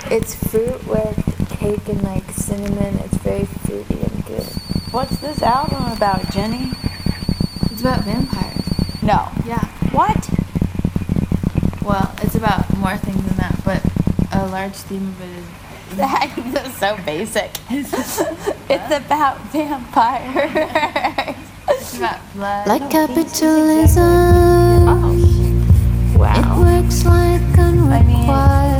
It's fruit with cake and like cinnamon. It's very fruity and good. What's this album about, Jenny? It's about vampires. No. Yeah. What? Well, it's about more things than that, but a large theme of it is. That is so basic. It's about vampires. It's about blood. Like capitalism, Oh. Wow. it works like unrequited.